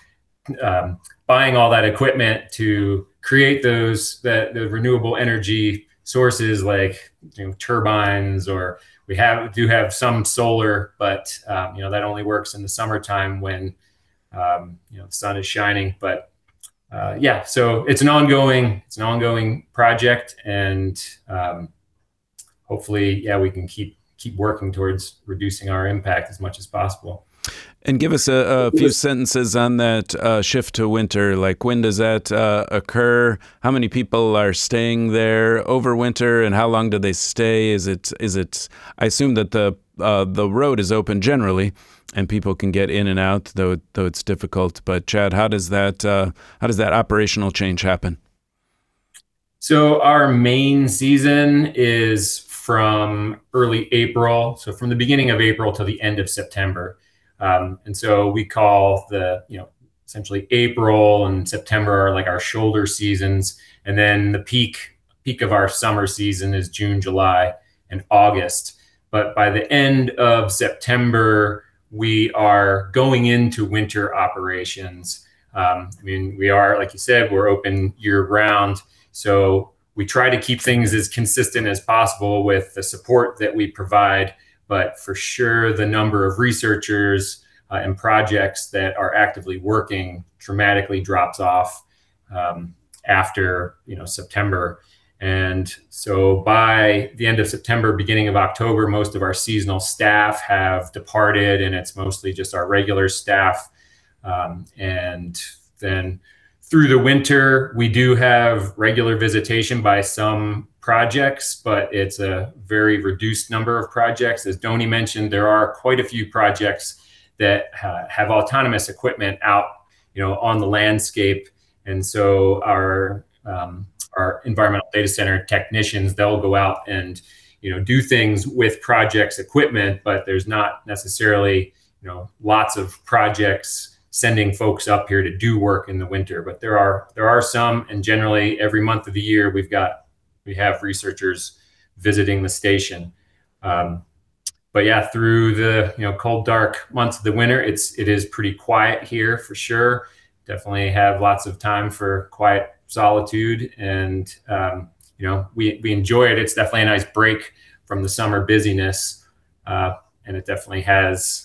um, buying all that equipment to create those that the renewable energy sources, like, you know, turbines, or we have do have some solar, but um, you know, that only works in the summertime when um, you know, the sun is shining. But uh, yeah, so it's an ongoing it's an ongoing project, and um, hopefully, yeah, we can keep keep working towards reducing our impact as much as possible. And give us a, a few sentences on that uh, shift to winter. Like, when does that uh, occur? How many people are staying there over winter, and how long do they stay? Is it is it? I assume that the uh, the road is open generally, and people can get in and out, though though it's difficult. But Chad, how does that uh, how does that operational change happen? So our main season is from early April, so from the beginning of April to the end of September. Um, and so we call the, you know, essentially April and September are like our shoulder seasons. And then the peak, peak of our summer season is June, July, and August. But by the end of September, we are going into winter operations. Um, I mean, we are, like you said, we're open year round. So we try to keep things as consistent as possible with the support that we provide. But for sure, the number of researchers uh, and projects that are actively working dramatically drops off um, after, you know, September. And so by the end of September, beginning of October, most of our seasonal staff have departed, and it's mostly just our regular staff. Um, and then through the winter, we do have regular visitation by some projects, but it's a very reduced number of projects. As Donnie mentioned, there are quite a few projects that uh, have autonomous equipment out, you know, on the landscape. And so our um, our environmental data center technicians, they'll go out and, you know, do things with projects equipment, but there's not necessarily, you know, lots of projects sending folks up here to do work in the winter. But there are there are some, and generally every month of the year we've got we have researchers visiting the station. Um, but yeah, through the, you know, cold, dark months of the winter, it's it is pretty quiet here for sure. Definitely have lots of time for quiet solitude, and um, you know, we we enjoy it. It's definitely a nice break from the summer busyness, uh, and it definitely has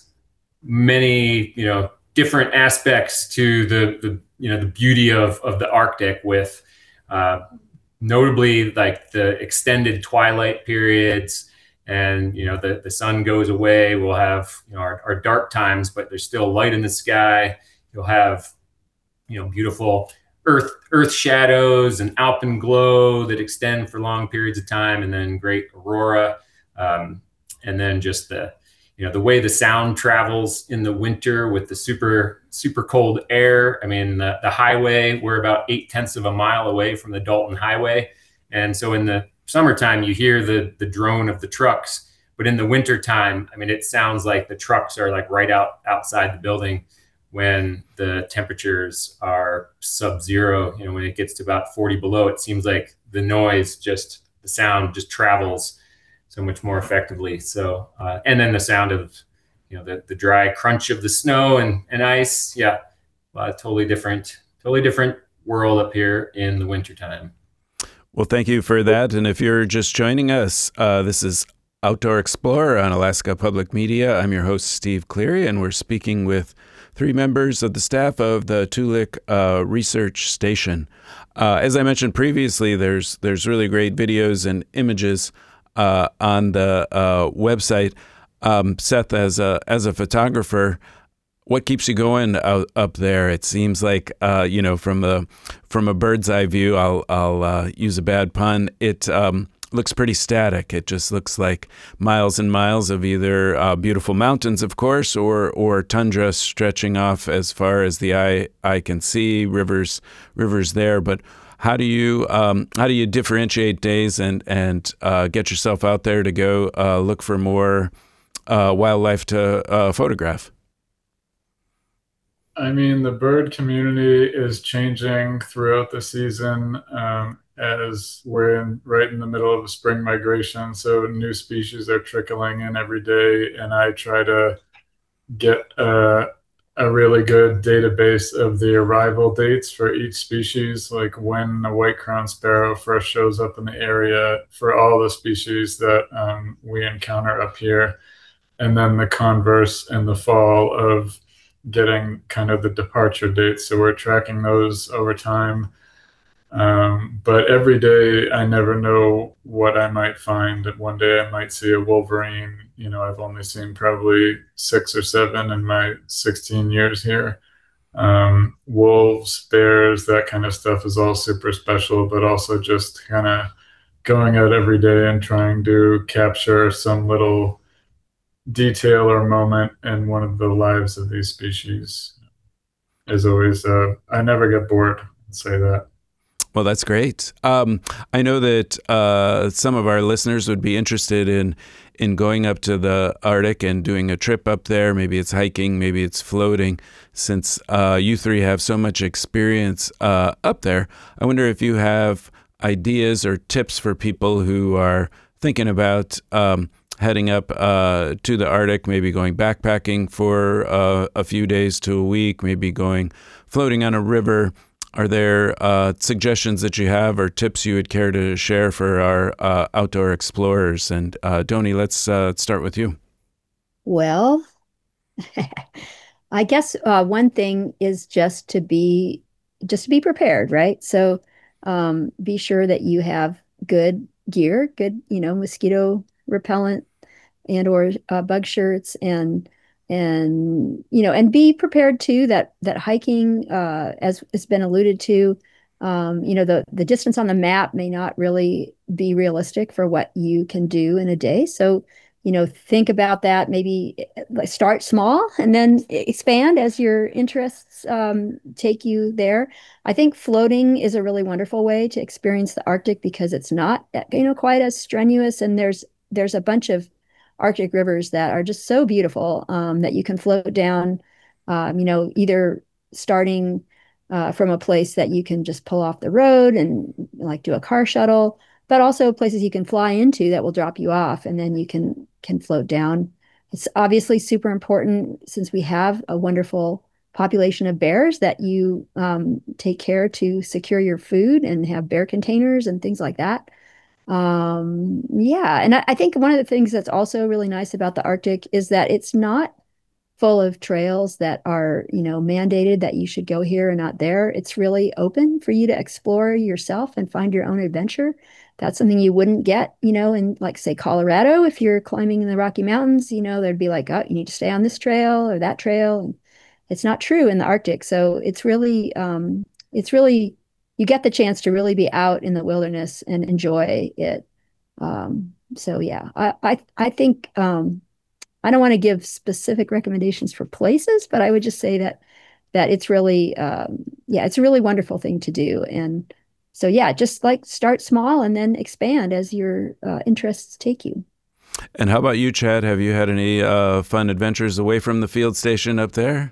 many, you know, different aspects to the the you know the beauty of of the Arctic, with uh, notably like the extended twilight periods, and you know the the sun goes away. We'll have, you know, our, our dark times, but there's still light in the sky. You'll have, you know, beautiful earth earth shadows and alpenglow that extend for long periods of time, and then great aurora, um, and then just the, you know, the way the sound travels in the winter with the super super cold air. I mean, the, the highway, we're about eight tenths of a mile away from the Dalton Highway, and so in the summertime you hear the the drone of the trucks, but in the wintertime, I mean, it sounds like the trucks are like right out outside the building when the temperatures are sub-zero. You know, when it gets to about forty below, it seems like the noise, just the sound just travels so much more effectively. So, uh, and then the sound of, you know, the, the dry crunch of the snow and, and ice. Yeah. Uh, totally different, totally different world up here in the wintertime. Well, thank you for that. And if you're just joining us, uh, this is Outdoor Explorer on Alaska Public Media. I'm your host, Steve Cleary, and we're speaking with three members of the staff of the Toolik uh, Research Station. Uh, as I mentioned previously, there's there's really great videos and images uh, on the uh, website. Um, Seth, as a as a photographer, what keeps you going out, up there? It seems like uh, you know, from a from a bird's eye view, I'll I'll uh, use a bad pun. It um, looks pretty static. It just looks like miles and miles of either uh, beautiful mountains, of course, or or tundra stretching off as far as the eye eye can see. Rivers, rivers there. But how do you um, how do you differentiate days and and uh, get yourself out there to go uh, look for more uh, wildlife to uh, photograph? I mean, the bird community is changing throughout the season. Um, as we're in, right in the middle of a spring migration. So new species are trickling in every day, and I try to get uh, a really good database of the arrival dates for each species, like when the white-crowned sparrow first shows up in the area for all the species that um, we encounter up here, and then the converse in the fall of getting kind of the departure dates. So we're tracking those over time. Um, but every day I never know what I might find. One day I might see a wolverine. You know, I've only seen probably six or seven in my sixteen years here. Um, wolves, bears, that kind of stuff is all super special, but also just kind of going out every day and trying to capture some little detail or moment in one of the lives of these species is always, uh, I never get bored, I'd say that. Well, that's great. Um, I know that uh, some of our listeners would be interested in in going up to the Arctic and doing a trip up there. Maybe it's hiking, maybe it's floating. Since uh, you three have so much experience uh, up there, I wonder if you have ideas or tips for people who are thinking about um, heading up uh, to the Arctic, maybe going backpacking for uh, a few days to a week, maybe going floating on a river. Are there uh, suggestions that you have or tips you would care to share for our uh, outdoor explorers? And uh, Doni, let's uh, start with you. Well, I guess uh, one thing is just to be just to be prepared, right? So um, be sure that you have good gear, good, you know, mosquito repellent and or uh, bug shirts, and and you know, and be prepared too that that hiking, uh, as has been alluded to, um, you know, the the distance on the map may not really be realistic for what you can do in a day. So, you know, think about that. Maybe like start small and then expand as your interests um, take you there. I think floating is a really wonderful way to experience the Arctic because it's not, you know, quite as strenuous, and there's there's a bunch of Arctic rivers that are just so beautiful um, that you can float down, um, you know, either starting uh, from a place that you can just pull off the road and like do a car shuttle, but also places you can fly into that will drop you off, and then you can can float down. It's obviously super important, since we have a wonderful population of bears, that you um, take care to secure your food and have bear containers and things like that. Um, yeah, and I, I think one of the things that's also really nice about the Arctic is that it's not full of trails that are, you know, mandated that you should go here and not there. It's really open for you to explore yourself and find your own adventure. That's something you wouldn't get, you know, in like say Colorado. If you're climbing in the Rocky Mountains, you know, there'd be like, oh, you need to stay on this trail or that trail. And it's not true in the Arctic. So it's really, um, it's really, you get the chance to really be out in the wilderness and enjoy it. Um, so yeah, I, I, I think, um, I don't want to give specific recommendations for places, but I would just say that that it's really, um, yeah, it's a really wonderful thing to do. And so, yeah, just like start small and then expand as your uh, interests take you. And how about you, Chad? Have you had any uh, fun adventures away from the field station up there?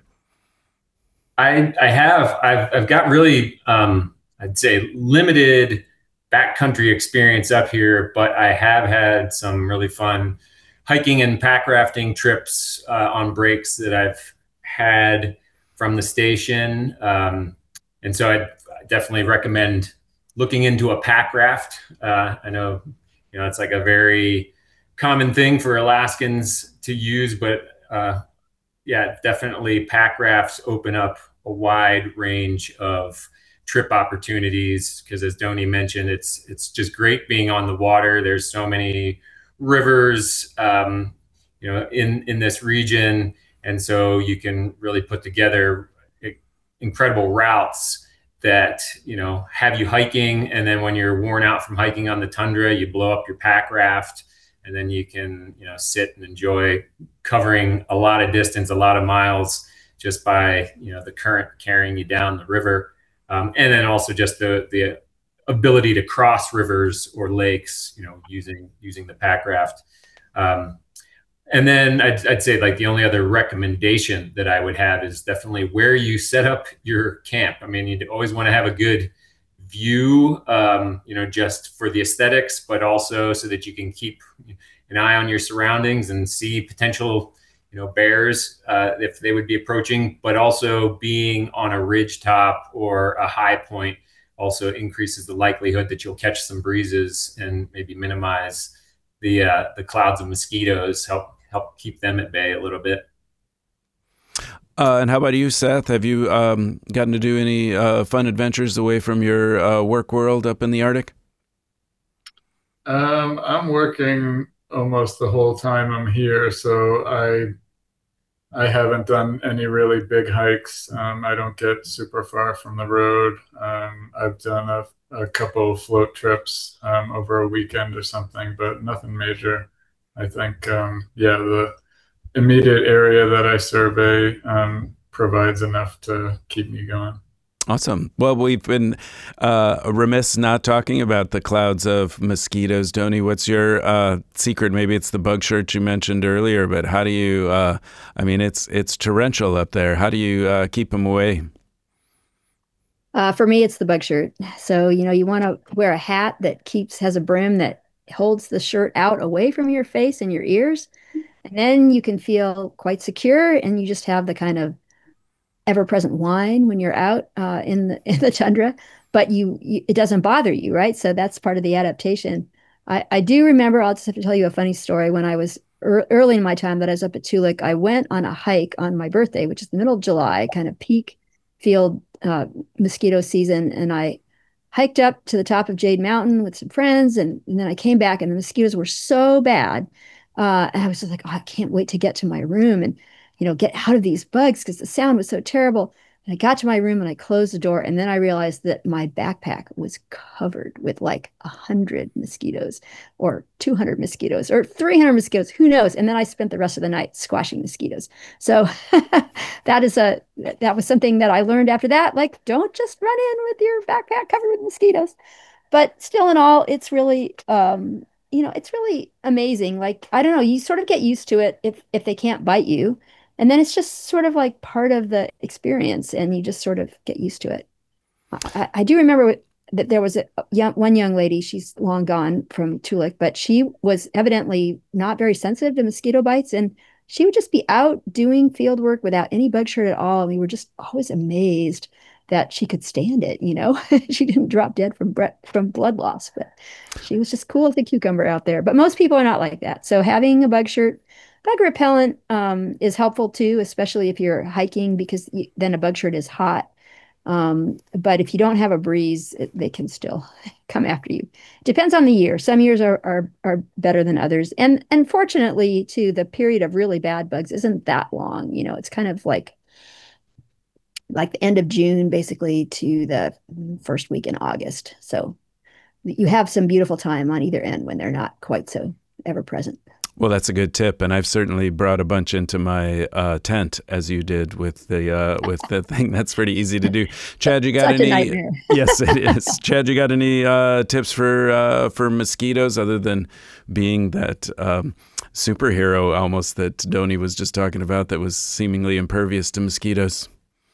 I I have. I've I've got really, um, I'd say, limited backcountry experience up here, but I have had some really fun hiking and pack rafting trips uh, on breaks that I've had from the station. Um, and so I definitely recommend looking into a pack raft. Uh, I know, you know, it's like a very common thing for Alaskans to use, but uh, yeah, definitely pack rafts open up a wide range of trip opportunities. Because as Doni mentioned, it's it's just great being on the water. There's so many rivers, um, you know, in in this region, and so you can really put together incredible routes that, you know, have you hiking, and then when you're worn out from hiking on the tundra, you blow up your pack raft, and then you can, you know, sit and enjoy covering a lot of distance, a lot of miles, just by, you know, the current carrying you down the river, um, and then also just the the ability to cross rivers or lakes, you know, using using the pack raft. Um, and then I'd, I'd say like the only other recommendation that I would have is definitely where you set up your camp. I mean, you'd always want to have a good view, um, you know, just for the aesthetics, but also so that you can keep an eye on your surroundings and see potential, you know, bears uh, if they would be approaching, but also being on a ridge top or a high point also increases the likelihood that you'll catch some breezes and maybe minimize the uh, the clouds of mosquitoes, help help keep them at bay a little bit. Uh, and how about you, Seth? Have you um, gotten to do any uh, fun adventures away from your uh, work world up in the Arctic? Um, I'm working almost the whole time I'm here, so I I haven't done any really big hikes. Um, I don't get super far from the road. Um, I've done a, a couple of float trips um, over a weekend or something, but nothing major. I think, um, yeah, the immediate area that I survey um, provides enough to keep me going. Awesome. Well, we've been uh, remiss not talking about the clouds of mosquitoes. Doni, what's your uh, secret? Maybe it's the bug shirt you mentioned earlier, but how do you, uh, I mean, it's it's torrential up there. How do you uh, keep them away? Uh, for me, it's the bug shirt. So, you know, you want to wear a hat that keeps, has a brim that holds the shirt out away from your face and your ears. And then you can feel quite secure, and you just have the kind of ever-present whine when you're out uh, in the in the tundra, but you, you it doesn't bother you, right? So that's part of the adaptation. I, I do remember, I'll just have to tell you a funny story. When I was er, early in my time that I was up at Toolik, I went on a hike on my birthday, which is the middle of July, kind of peak field uh, mosquito season, and I hiked up to the top of Jade Mountain with some friends, and, and then I came back, and the mosquitoes were so bad. Uh, and I was just like, oh, I can't wait to get to my room and, you know, get out of these bugs because the sound was so terrible. And I got to my room and I closed the door, and then I realized that my backpack was covered with like a hundred mosquitoes or two hundred mosquitoes or three hundred mosquitoes, who knows? And then I spent the rest of the night squashing mosquitoes. So that is a, that was something that I learned after that. Like, don't just run in with your backpack covered with mosquitoes. But still in all, it's really, um, you know, it's really amazing. Like, I don't know, you sort of get used to it if if they can't bite you. And then it's just sort of like part of the experience, and you just sort of get used to it. I, I do remember that there was a young, one young lady, she's long gone from Toolik, but she was evidently not very sensitive to mosquito bites. And she would just be out doing field work without any bug shirt at all. And we were just always amazed that she could stand it, you know. She didn't drop dead from bre- from blood loss, but she was just cool as a cucumber out there. But most people are not like that. So having a bug shirt, bug repellent um, is helpful too, especially if you're hiking, because you, then a bug shirt is hot. Um, but if you don't have a breeze, it, they can still come after you. Depends on the year. Some years are, are are better than others. And and fortunately, too, the period of really bad bugs isn't that long. You know, it's kind of like like the end of June, basically, to the first week in August. So you have some beautiful time on either end when they're not quite so ever present. Well, that's a good tip, and I've certainly brought a bunch into my uh, tent, as you did with the uh, with the thing. That's pretty easy to do. Chad, you got Such any? a nightmare. Yes, it is. Chad, you got any uh, tips for uh, for mosquitoes other than being that um, superhero almost that Doni was just talking about that was seemingly impervious to mosquitoes?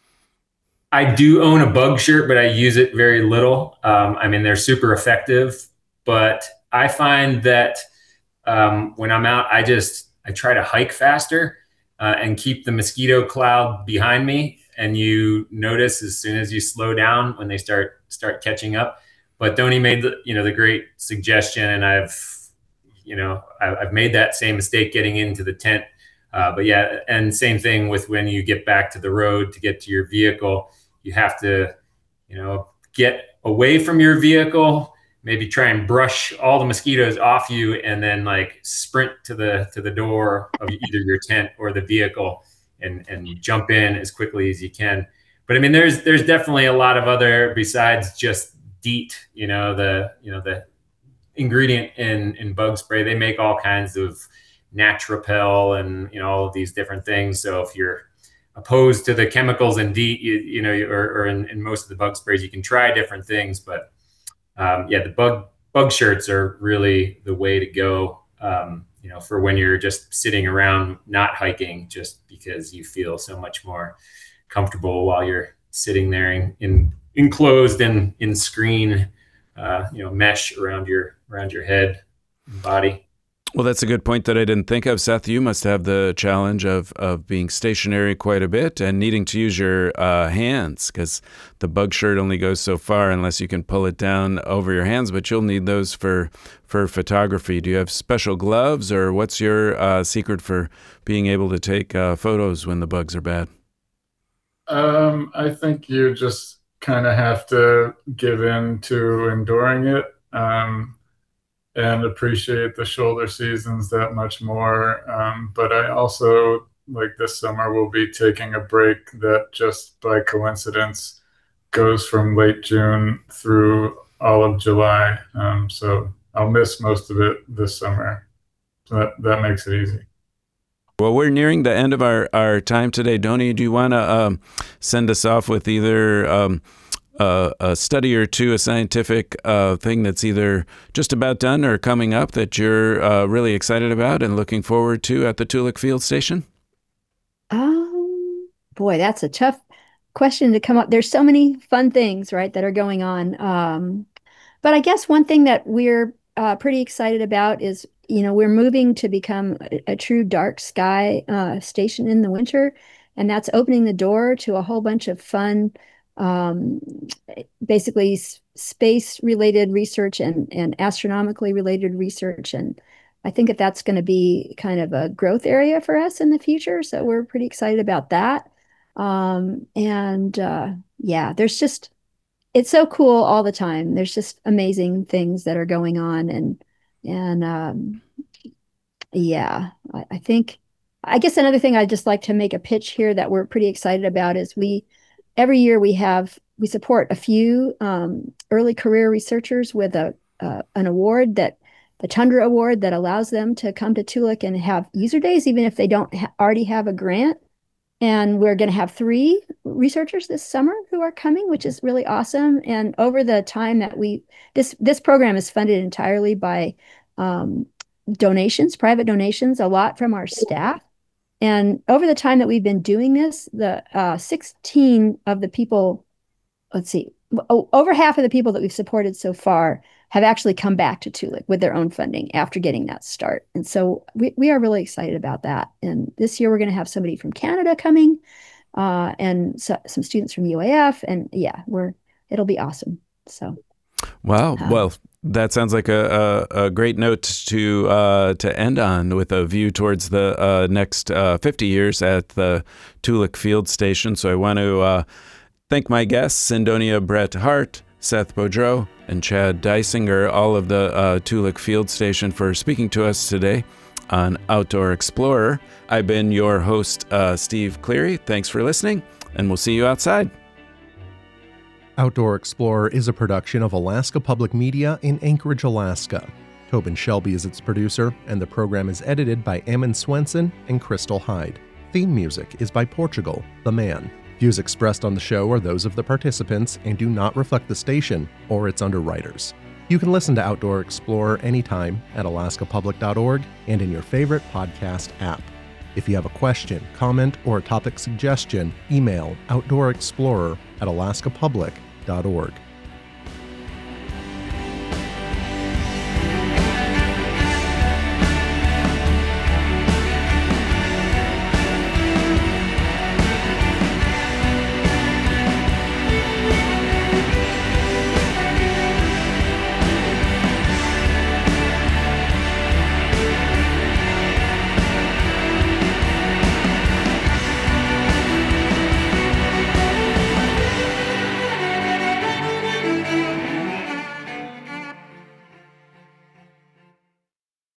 I do own a bug shirt, but I use it very little. Um, I mean, they're super effective, but I find that um, when I'm out, I just, I try to hike faster uh, and keep the mosquito cloud behind me. And you notice as soon as you slow down when they start, start catching up. But Doni made the, you know, the great suggestion, and I've, you know, I've made that same mistake getting into the tent. Uh, but yeah, and same thing with when you get back to the road to get to your vehicle, you have to, you know, get away from your vehicle, maybe try and brush all the mosquitoes off you, and then like sprint to the to the door of either your tent or the vehicle and and jump in as quickly as you can. But I mean, there's there's definitely a lot of other besides just DEET, you know, the you know the ingredient in in bug spray. They make all kinds of Natrapel and, you know, all of these different things. So if you're opposed to the chemicals in DEET, you, you know, or, or in, in most of the bug sprays, you can try different things. But um, yeah, the bug bug shirts are really the way to go, um, you know, for when you're just sitting around not hiking, just because you feel so much more comfortable while you're sitting there in, in enclosed and in screen, uh, you know, mesh around your around your head and body. Well, that's a good point that I didn't think of. Seth, you must have the challenge of, of being stationary quite a bit and needing to use your uh, hands, because the bug shirt only goes so far unless you can pull it down over your hands, but you'll need those for, for photography. Do you have special gloves, or what's your uh, secret for being able to take uh, photos when the bugs are bad? Um, I think you just kind of have to give in to enduring it. Um, and appreciate the shoulder seasons that much more. Um, but I also, like this summer, will be taking a break that just by coincidence goes from late June through all of July. Um, so I'll miss most of it this summer. So that, that makes it easy. Well, we're nearing the end of our, our time today. Doni, do you want to um, send us off with either um, Uh, a study or two, a scientific uh, thing that's either just about done or coming up that you're uh, really excited about and looking forward to at the Toolik Field Station? Um, boy, that's a tough question to come up. There's so many fun things, right, that are going on. Um, but I guess one thing that we're uh, pretty excited about is, you know, we're moving to become a, a true dark sky uh, station in the winter, and that's opening the door to a whole bunch of fun, um, basically space-related research and and astronomically related research, and I think that that's going to be kind of a growth area for us in the future. So we're pretty excited about that. Um, and uh, yeah, there's just it's so cool all the time. There's just amazing things that are going on, and and um, yeah, I, I think I guess another thing I'd just like to make a pitch here that we're pretty excited about is we every year we have we support a few um, early career researchers with a uh, an award that the Tundra Award that allows them to come to Toolik and have user days, even if they don't ha already have a grant. And we're going to have three researchers this summer who are coming, which is really awesome. And over the time that we, this this program is funded entirely by um, donations, private donations, a lot from our staff. And over the time that we've been doing this, the uh, sixteen of the people, let's see, over half of the people that we've supported so far have actually come back to Toolik with their own funding after getting that start. And so we, we are really excited about that. And this year we're going to have somebody from Canada coming uh, and so, some students from U A F. And yeah, we're it'll be awesome. So, wow. Um, well, that sounds like a, a, a great note to uh, to end on, with a view towards the uh, next uh, fifty years at the Toolik Field Station. So I want to uh, thank my guests, Sendonia Brett Hart, Seth Boudreau, and Chad Dysinger, all of the uh, Toolik Field Station, for speaking to us today on Outdoor Explorer. I've been your host, uh, Steve Cleary. Thanks for listening, and we'll see you outside. Outdoor Explorer is a production of Alaska Public Media in Anchorage, Alaska. Tobin Shelby is its producer, and the program is edited by Ammon Swenson and Crystal Hyde. Theme music is by Portugal, the Man. Views expressed on the show are those of the participants and do not reflect the station or its underwriters. You can listen to Outdoor Explorer anytime at alaska public dot org and in your favorite podcast app. If you have a question, comment, or a topic suggestion, email outdoorexplorer at alaska public dot org.